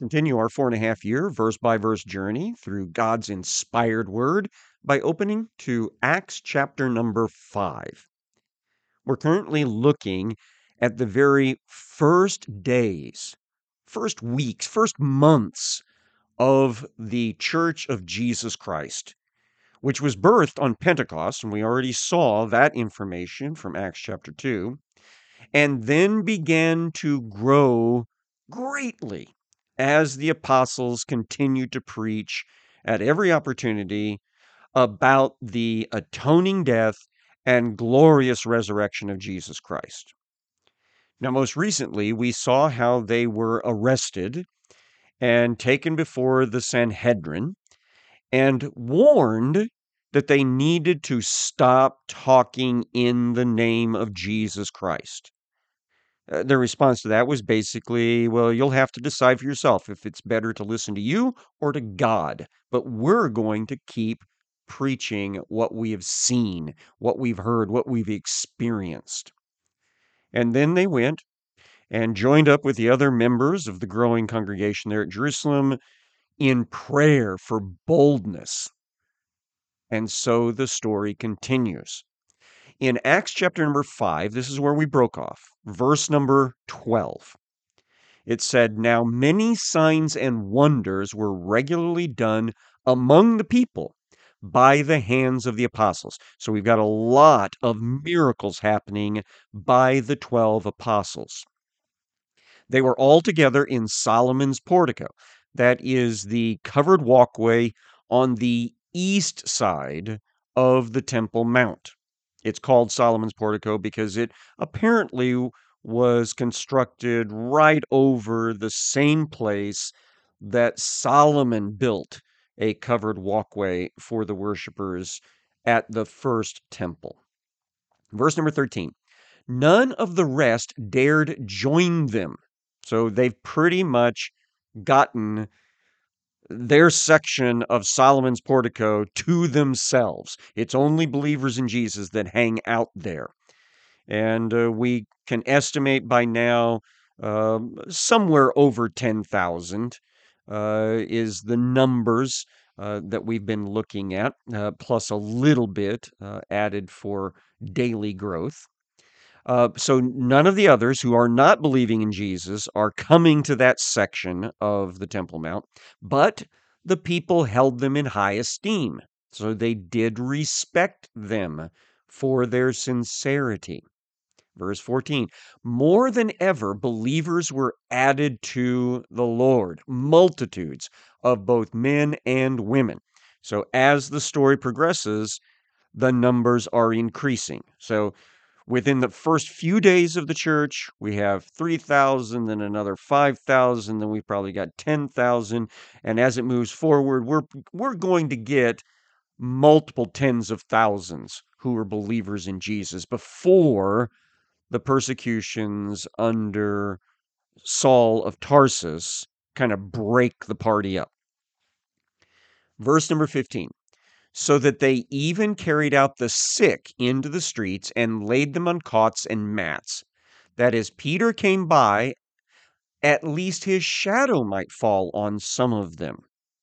continue our 4.5 year verse by verse journey through God's inspired word by opening to Acts chapter number 5. We're currently looking at the very first days, first weeks, first months of the Church of Jesus Christ, which was birthed on Pentecost, and we already saw that information from Acts chapter 2, and then began to grow greatly as the apostles continued to preach at every opportunity about the atoning death and glorious resurrection of Jesus Christ. Now, most recently, we saw how they were arrested and taken before the Sanhedrin and warned that they needed to stop talking in the name of Jesus Christ. Their response to that was basically, well, you'll have to decide for yourself if it's better to listen to you or to God. But we're going to keep preaching what we have seen, what we've heard, what we've experienced. And then they went and joined up with the other members of the growing congregation there at Jerusalem in prayer for boldness. And so the story continues. In Acts chapter number 5, this is where we broke off, verse number 12. It said, "Now many signs and wonders were regularly done among the people by the hands of the apostles." So we've got a lot of miracles happening by the 12 apostles. They were all together in Solomon's portico. That is the covered walkway on the east side of the Temple Mount. It's called Solomon's portico because it apparently was constructed right over the same place that Solomon built a covered walkway for the worshipers at the first temple. Verse number 13. None of the rest dared join them. So they've pretty much gotten their section of Solomon's portico to themselves. It's only believers in Jesus that hang out there. And we can estimate by now somewhere over 10,000 is the numbers that we've been looking at, plus a little bit added for daily growth. So none of the others who are not believing in Jesus are coming to that section of the Temple Mount, but the people held them in high esteem. So they did respect them for their sincerity. Verse 14, more than ever, believers were added to the Lord, multitudes of both men and women. So as the story progresses, the numbers are increasing. So within the first few days of the church, we have 3,000, then another 5,000, then we've probably got 10,000. And as it moves forward, we're going to get multiple tens of thousands who are believers in Jesus before the persecutions under Saul of Tarsus kind of break the party up. Verse number 15. So that they even carried out the sick into the streets and laid them on cots and mats. That as Peter came by, at least his shadow might fall on some of them.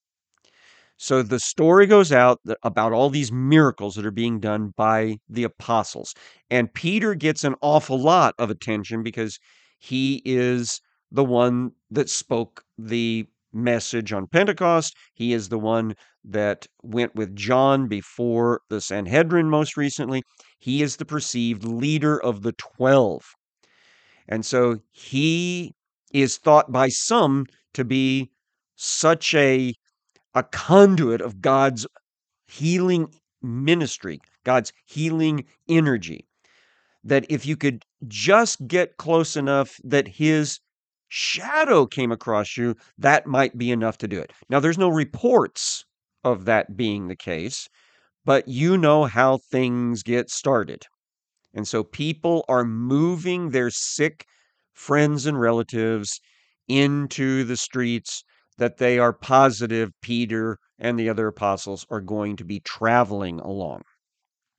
So the story goes out about all these miracles that are being done by the apostles. And Peter gets an awful lot of attention because he is the one that spoke the message on Pentecost. He is the one that went with John before the Sanhedrin most recently. He is the perceived leader of the 12. And so he is thought by some to be such a conduit of God's healing ministry, God's healing energy, that if you could just get close enough that his shadow came across you, that might be enough to do it. Now, there's no reports of that being the case, but you know how things get started. And so people are moving their sick friends and relatives into the streets that they are positive Peter and the other apostles are going to be traveling along.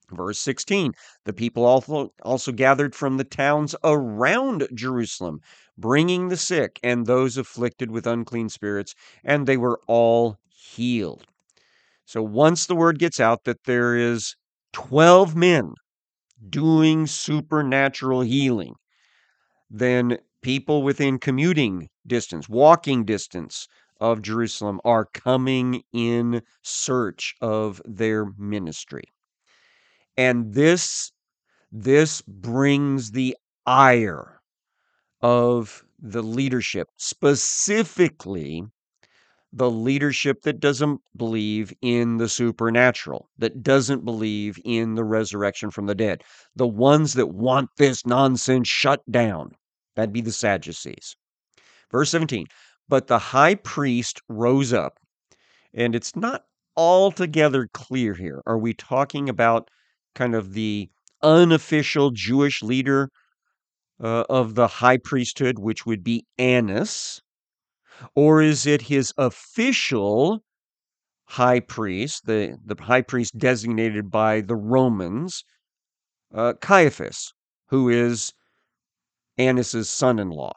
Verse 16, the people also gathered from the towns around Jerusalem, bringing the sick and those afflicted with unclean spirits, and they were all healed. So once the word gets out that there is 12 men doing supernatural healing, then people within commuting distance, walking distance of Jerusalem are coming in search of their ministry. And this brings the ire of the leadership, specifically the leadership that doesn't believe in the supernatural, that doesn't believe in the resurrection from the dead, the ones that want this nonsense shut down. That'd be the Sadducees. Verse 17, but the high priest rose up, and it's not altogether clear here. Are we talking about kind of the unofficial Jewish leader of the high priesthood, which would be Annas, or is it his official high priest, the high priest designated by the Romans, Caiaphas, who is Annas's son-in-law?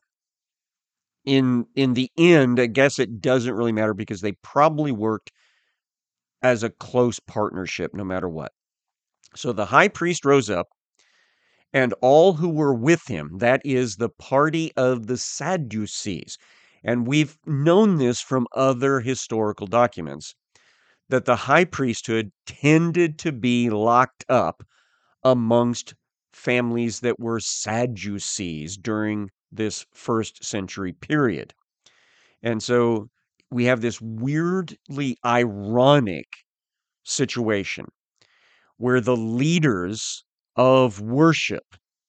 In the end, I guess it doesn't really matter because they probably worked as a close partnership no matter what. So the high priest rose up, and all who were with him, that is the party of the Sadducees. And we've known this from other historical documents, that the high priesthood tended to be locked up amongst families that were Sadducees during this first century period. And so we have this weirdly ironic situation where the leaders of worship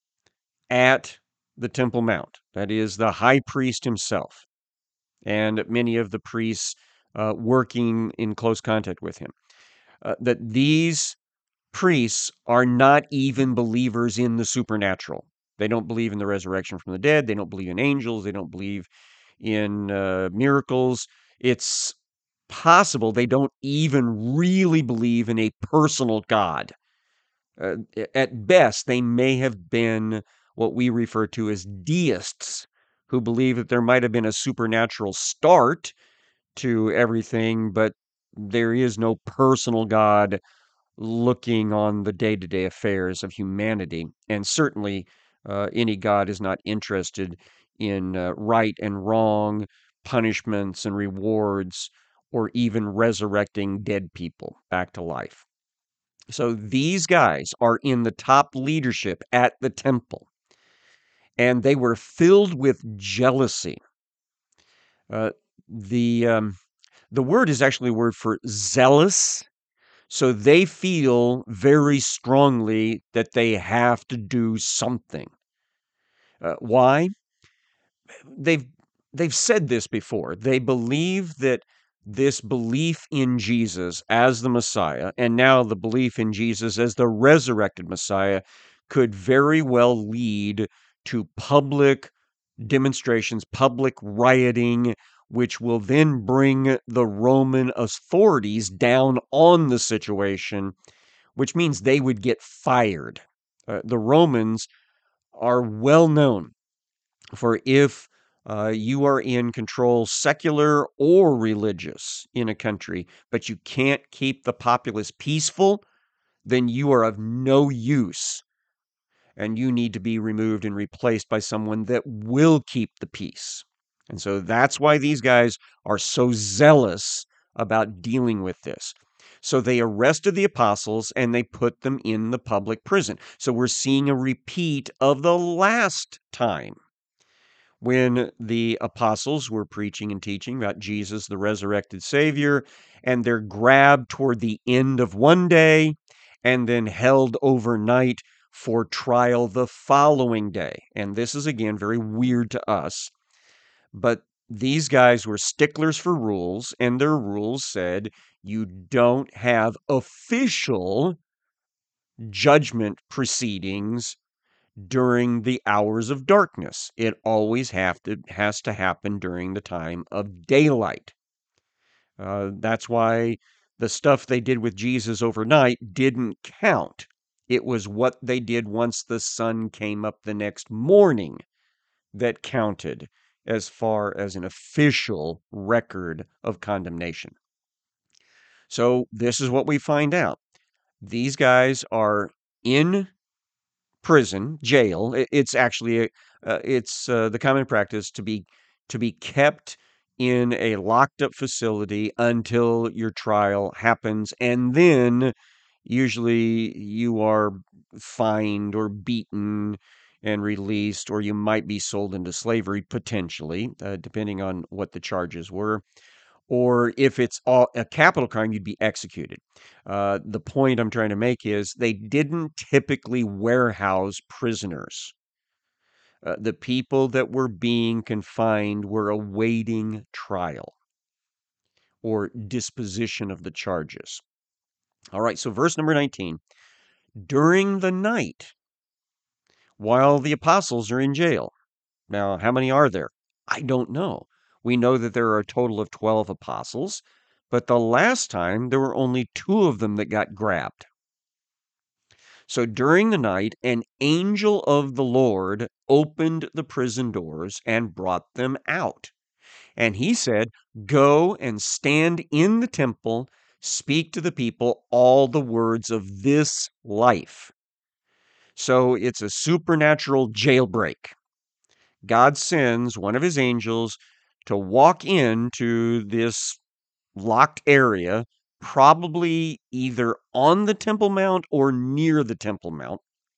at the Temple Mount, that is, the high priest himself, and many of the priests working in close contact with him, that these priests are not even believers in the supernatural. They don't believe in the resurrection from the dead. They don't believe in angels. They don't believe in miracles. It's possible they don't even really believe in a personal God. At best, they may have been what we refer to as deists who believe that there might have been a supernatural start to everything, but there is no personal God looking on the day-to-day affairs of humanity. And certainly, any God is not interested in right and wrong, punishments and rewards, or even resurrecting dead people back to life. So these guys are in the top leadership at the temple, and they were filled with jealousy. Uh, the word is actually a word for zealous. So they feel very strongly that they have to do something. Why? They've they've said this before. They believe that this belief in Jesus as the Messiah, and now the belief in Jesus as the resurrected Messiah, could very well lead to public demonstrations, public rioting, which will then bring the Roman authorities down on the situation, which means they would get fired. The Romans are well known for if you are in control, secular or religious, in a country, but you can't keep the populace peaceful, then you are of no use and you need to be removed and replaced by someone that will keep the peace. And so that's why these guys are so zealous about dealing with this. So they arrested the apostles and they put them in the public prison. So we're seeing a repeat of the last time when the apostles were preaching and teaching about Jesus, the resurrected Savior, and they're grabbed toward the end of one day and then held overnight for trial the following day. And this is, again, very weird to us, but these guys were sticklers for rules, and their rules said you don't have official judgment proceedings during the hours of darkness. It always has to happen during the time of daylight. That's why the stuff they did with Jesus overnight didn't count. It was what they did once the sun came up the next morning that counted as far as an official record of condemnation. So this is what we find out. These guys are in prison, jail. It's actually it's the common practice to be kept in a locked up facility until your trial happens, and then usually you are fined or beaten and released, or you might be sold into slavery potentially, depending on what the charges were. Or if it's a capital crime, you'd be executed. The point I'm trying to make is they didn't typically warehouse prisoners. The people that were being confined were awaiting trial or disposition of the charges. All right, so verse number 19. During the night, while the apostles are in jail. Now, how many are there? I don't know. We know that there are a total of 12 apostles, but the last time there were only 2 of them that got grabbed. So during the night, an angel of the Lord opened the prison doors and brought them out. And he said, "Go and stand in the temple, speak to the people all the words of this life." So it's a supernatural jailbreak. God sends one of his angels to walk into this locked area, probably either on the Temple Mount or near the Temple Mount.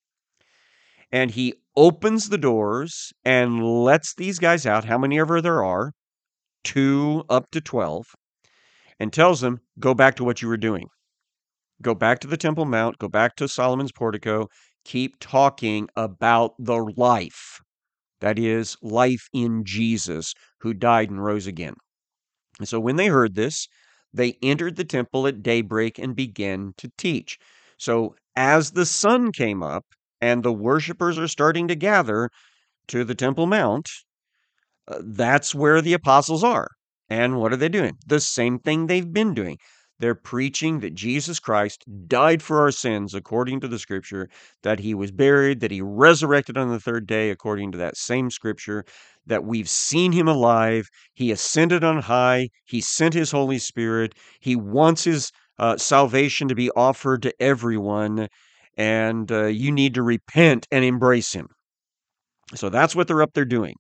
And he opens the doors and lets these guys out, how many ever there are, 2 up to 12, and tells them, go back to what you were doing. Go back to the Temple Mount, go back to Solomon's portico, keep talking about the life. That is, life in Jesus, who died and rose again. And so when they heard this, they entered the temple at daybreak and began to teach. So as the sun came up and the worshipers are starting to gather to the Temple Mount, that's where the apostles are. And what are they doing? The same thing they've been doing. They're preaching that Jesus Christ died for our sins according to the scripture, that he was buried, that he resurrected on the 3rd day according to that same scripture, that we've seen him alive, he ascended on high, he sent his Holy Spirit, he wants his salvation to be offered to everyone, and you need to repent and embrace him. So that's what they're up there doing.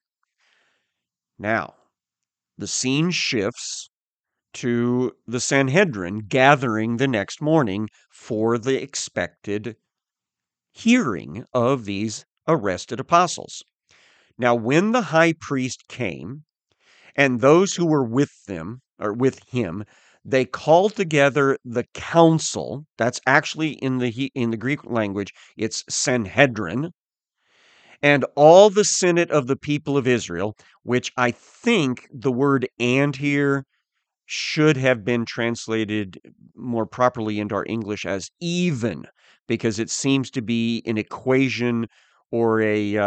Now, the scene shifts to the Sanhedrin gathering the next morning for the expected hearing of these arrested apostles. Now, when the high priest came and those who were with them or with him, they called together the council. That's actually in the Greek language, it's Sanhedrin, and all the Senate of the people of Israel, which I think the word "and" here should have been translated more properly into our English as even, because it seems to be an equation or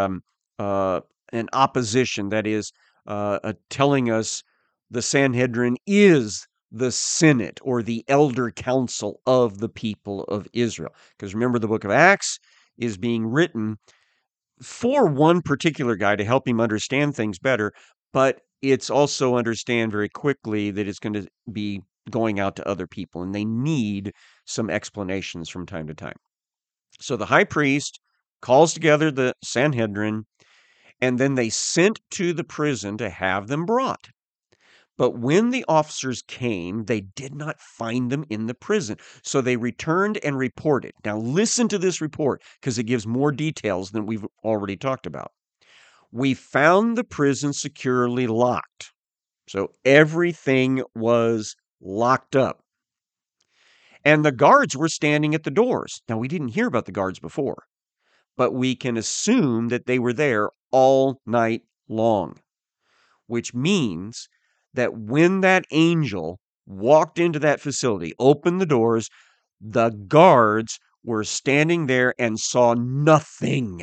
an opposition that is telling us the Sanhedrin is the Senate or the elder council of the people of Israel. Because remember, the book of Acts is being written for one particular guy to help him understand things better, but it's also understand very quickly that it's going to be going out to other people, and they need some explanations from time to time. So the high priest calls together the Sanhedrin, and then they sent to the prison to have them brought. But when the officers came, they did not find them in the prison. So they returned and reported. Now, listen to this report because it gives more details than we've already talked about. We found the prison securely locked. So everything was locked up. And the guards were standing at the doors. Now, we didn't hear about the guards before, but we can assume that they were there all night long, which means that when that angel walked into that facility, opened the doors, the guards were standing there and saw nothing.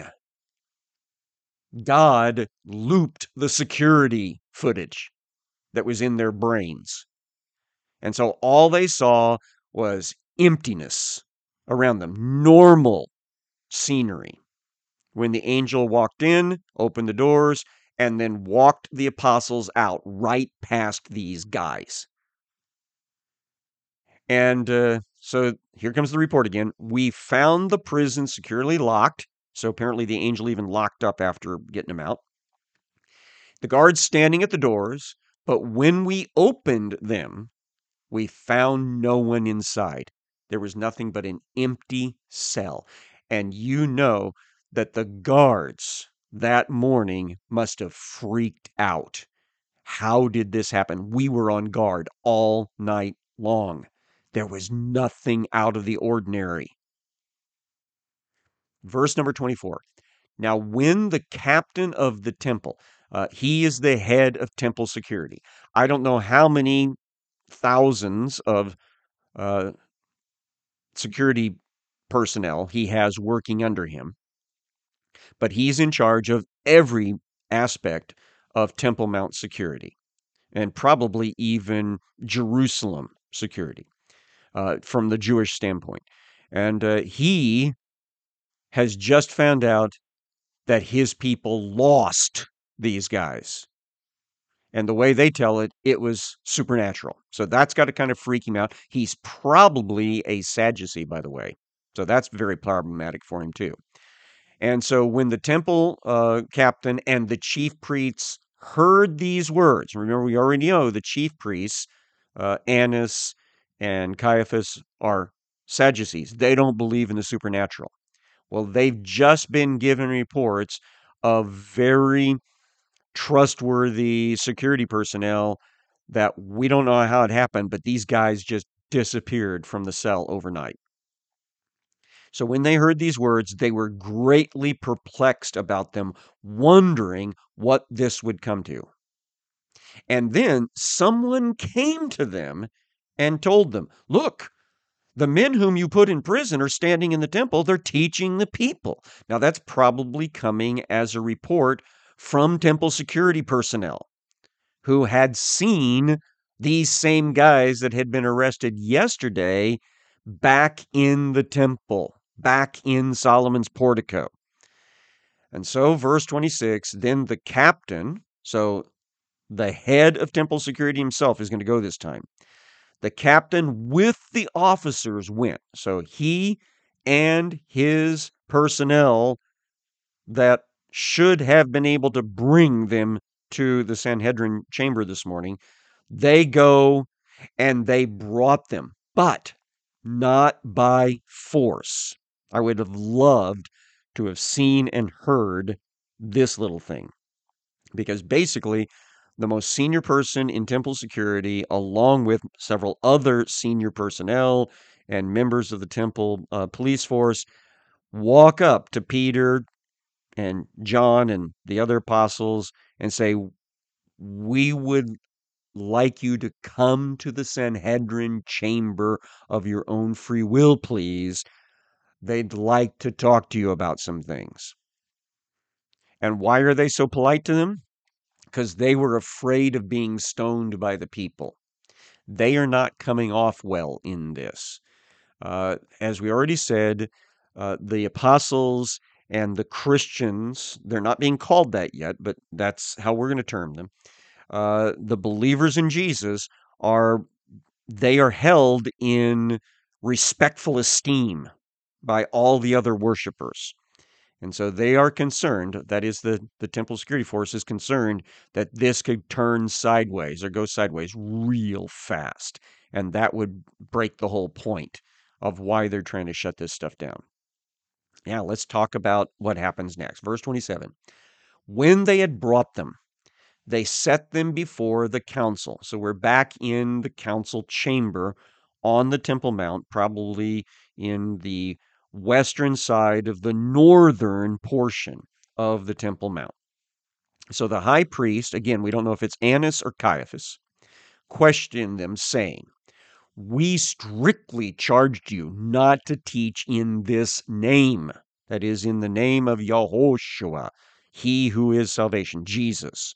God looped the security footage that was in their brains. And so all they saw was emptiness around them, normal scenery when the angel walked in, opened the doors, and then walked the apostles out right past these guys. And so here comes the report again. We found the prison securely locked. So apparently the angel even locked up after getting him out. The guards standing at the doors. But when we opened them, we found no one inside. There was nothing but an empty cell. And you know that the guards that morning must have freaked out. How did this happen? We were on guard all night long. There was nothing out of the ordinary. Verse number 24. Now, when the captain of the temple, he is the head of temple security. I don't know how many thousands of uh, security personnel he has working under him, but he's in charge of every aspect of Temple Mount security and probably even Jerusalem security from the Jewish standpoint. And he has just found out that his people lost these guys. And the way they tell it, it was supernatural. So that's got to kind of freak him out. He's probably a Sadducee, by the way. So that's very problematic for him, too. And so when the temple captain and the chief priests heard these words, remember, we already know the chief priests, Annas and Caiaphas, are Sadducees. They don't believe in the supernatural. Well, they've just been given reports of very trustworthy security personnel that we don't know how it happened, but these guys just disappeared from the cell overnight. So when they heard these words, they were greatly perplexed about them, wondering what this would come to. And then someone came to them and told them, "Look, the men whom you put in prison are standing in the temple. They're teaching the people." Now, that's probably coming as a report from temple security personnel who had seen these same guys that had been arrested yesterday back in the temple, back in Solomon's portico. And so, verse 26, then the captain, so the head of temple security himself is going to go this time. The captain with the officers went. So he and his personnel that should have been able to bring them to the Sanhedrin chamber this morning, they go and they brought them, but not by force. I would have loved to have seen and heard this little thing because basically the most senior person in temple security, along with several other senior personnel and members of the temple police force, walk up to Peter and John and the other apostles and say, "We would like you to come to the Sanhedrin chamber of your own free will, please. They'd like to talk to you about some things." And why are they so polite to them? Because they were afraid of being stoned by the people. They are not coming off well in this. As we already said, the apostles and the Christians, they're not being called that yet, but that's how we're going to term them. The believers in Jesus are they are held in respectful esteem by all the other worshipers. And so they are concerned, that is, the temple security force is concerned that this could turn sideways or go sideways real fast. And that would break the whole point of why they're trying to shut this stuff down. Now, let's talk about what happens next. Verse 27. When they had brought them, they set them before the council. So we're back in the council chamber on the Temple Mount, probably in the western side of the northern portion of the Temple Mount. So the high priest, again, we don't know if it's Annas or Caiaphas, questioned them, saying, "We strictly charged you not to teach in this name," that is, in the name of Yahushua, he who is salvation, Jesus.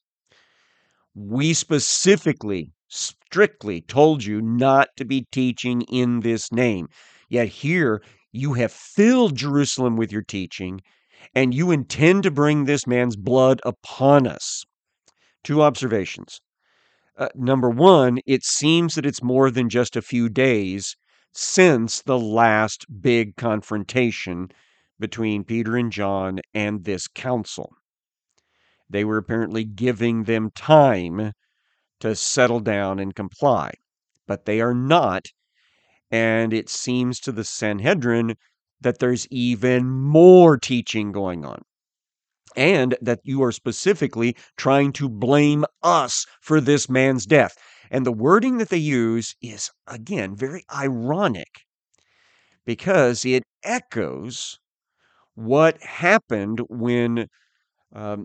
"We specifically, strictly told you not to be teaching in this name. Yet here You have filled Jerusalem with your teaching, and you intend to bring this man's blood upon us. Two observations. Number one, it seems that it's more than just a few days since the last big confrontation between Peter and John and this council. They were apparently giving them time to settle down and comply, but they are not. And it seems to the Sanhedrin that there's even more teaching going on, and that you are specifically trying to blame us for this man's death. And the wording that they use is, again, very ironic because it echoes what happened when um,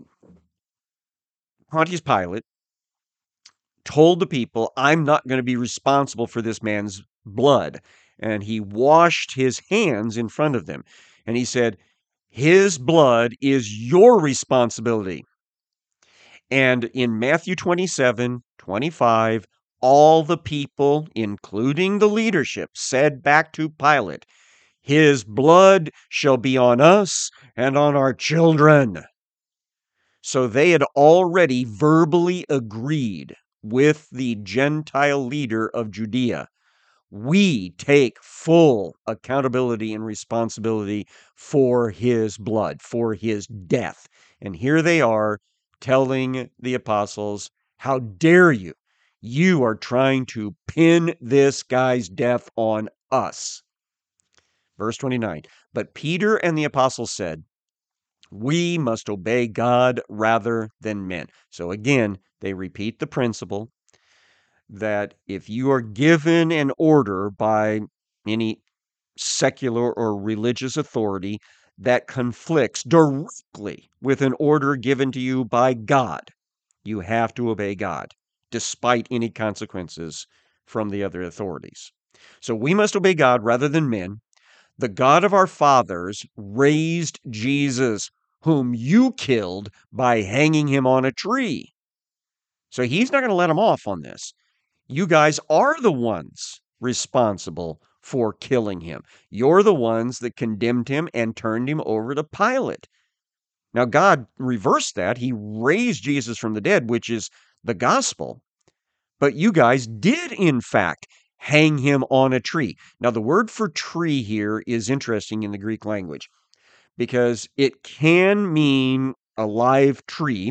Pontius Pilate told the people, I'm not going to be responsible for this man's blood. And he washed his hands in front of them. And he said, his blood is your responsibility. And in Matthew 27:25, all the people, including the leadership, said back to Pilate, his blood shall be on us and on our children. So they had already verbally agreed with the Gentile leader of Judea. We take full accountability and responsibility for his blood, for his death. And here they are telling the apostles, how dare you? You are trying to pin this guy's death on us. Verse 29, but Peter and the apostles said, we must obey God rather than men. So again, they repeat the principle that if you are given an order by any secular or religious authority that conflicts directly with an order given to you by God, you have to obey God, despite any consequences from the other authorities. So we must obey God rather than men. The God of our fathers raised Jesus, whom you killed by hanging him on a tree. So he's not going to let him off on this. You guys are the ones responsible for killing him. You're the ones that condemned him and turned him over to Pilate. Now, God reversed that. He raised Jesus from the dead, which is the gospel. But you guys did, in fact, hang him on a tree. Now, the word for tree here is interesting in the Greek language because it can mean a live tree,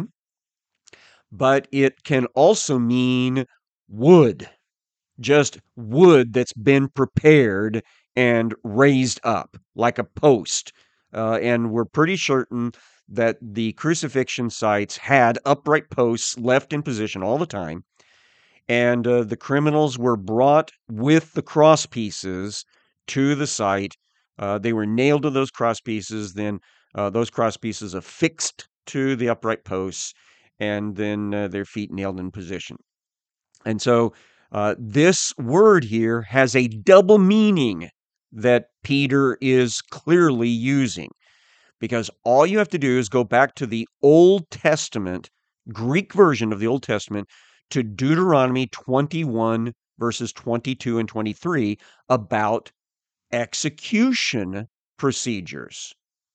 but it can also mean wood, just wood that's been prepared and raised up like a post. And we're pretty certain that the crucifixion sites had upright posts left in position all the time. And the criminals were brought with the cross pieces to the site. They were nailed to those cross pieces, then those cross pieces affixed to the upright posts, and then their feet nailed in position. And so this word here has a double meaning that Peter is clearly using, because all you have to do is go back to the Old Testament, Greek version of the Old Testament, to Deuteronomy 21, verses 22 and 23, about execution procedures.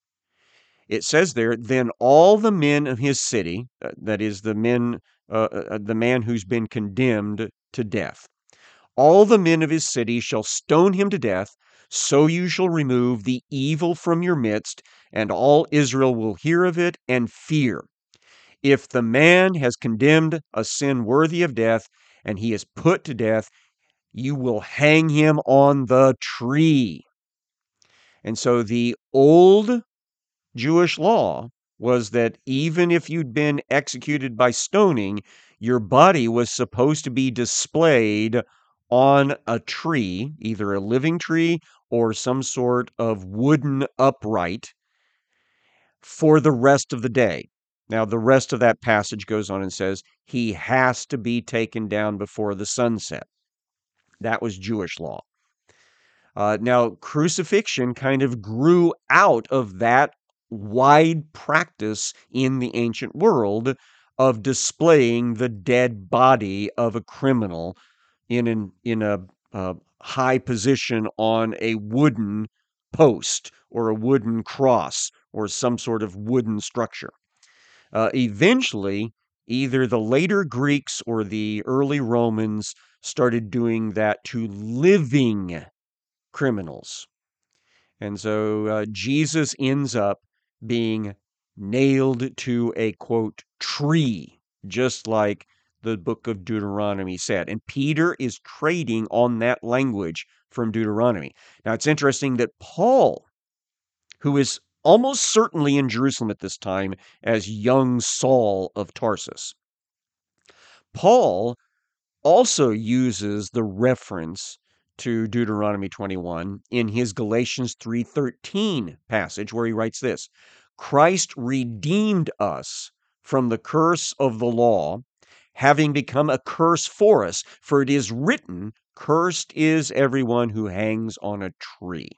It says there, then all the men of his city, that is the man who's been condemned to death, all the men of his city shall stone him to death, so you shall remove the evil from your midst, and all Israel will hear of it and fear. If the man has condemned a sin worthy of death, and he is put to death, you will hang him on the tree. And so the old Jewish law was that even if you'd been executed by stoning, your body was supposed to be displayed on a tree, either a living tree or some sort of wooden upright, for the rest of the day. Now, the rest of that passage goes on and says, he has to be taken down before the sunset. That was Jewish law. Now, crucifixion kind of grew out of that wide practice in the ancient world of displaying the dead body of a criminal in a high position on a wooden post or a wooden cross or some sort of wooden structure. Eventually, either the later Greeks or the early Romans started doing that to living criminals. And so Jesus ends up being nailed to a, quote, tree, just like the book of Deuteronomy said. And Peter is trading on that language from Deuteronomy. Now, it's interesting that Paul, who is almost certainly in Jerusalem at this time as young Saul of Tarsus, Paul also uses the reference to Deuteronomy 21 in his Galatians 3:13 passage where he writes this: Christ redeemed us from the curse of the law, having become a curse for us, for it is written, cursed is everyone who hangs on a tree.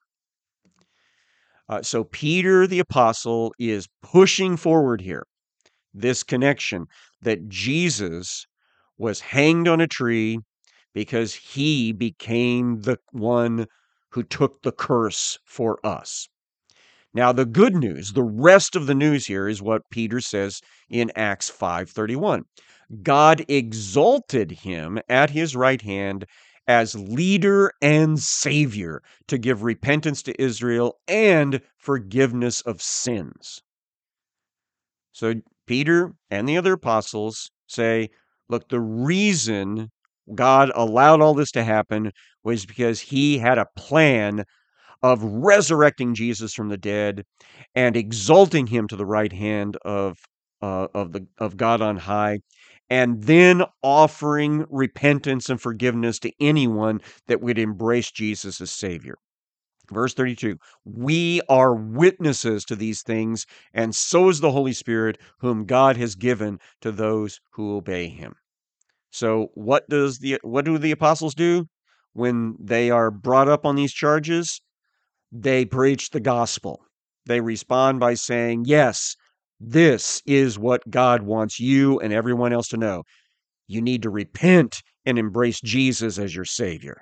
So Peter the apostle is pushing forward here this connection that Jesus was hanged on a tree because he became the one who took the curse for us. Now, the good news, the rest of the news here is what Peter says in Acts 5:31. God exalted him at his right hand as leader and savior to give repentance to Israel and forgiveness of sins. So Peter and the other apostles say, look, the reason God allowed all this to happen was because he had a plan of resurrecting Jesus from the dead and exalting him to the right hand of God on high, and then offering repentance and forgiveness to anyone that would embrace Jesus as Savior. Verse 32, we are witnesses to these things, and so is the Holy Spirit, whom God has given to those who obey him. So what do the apostles do when they are brought up on these charges? They preach the gospel. They respond by saying, yes, this is what God wants you and everyone else to know. You need to repent and embrace Jesus as your Savior.